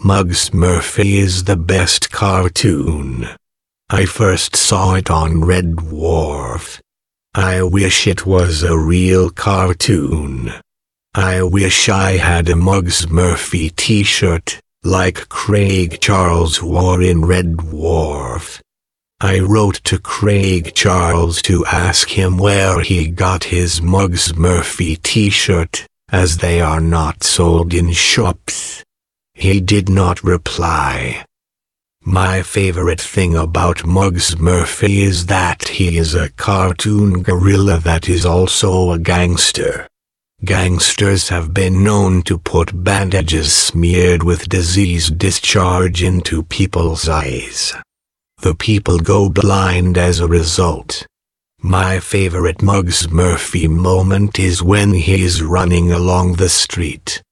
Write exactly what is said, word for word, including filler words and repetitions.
Muggs Murphy is the best cartoon. I first saw it on Red Dwarf. I wish it was a real cartoon. I wish I had a Muggs Murphy t-shirt, like Craig Charles wore in Red Dwarf. I wrote to Craig Charles to ask him where he got his Muggs Murphy t-shirt, as they are not sold in shops. He did not reply. My favorite thing about Muggs Murphy is that he is a cartoon gorilla that is also a gangster. Gangsters have been known to put bandages smeared with disease discharge into people's eyes. The people go blind as a result. My favorite Muggs Murphy moment is when he is running along the street.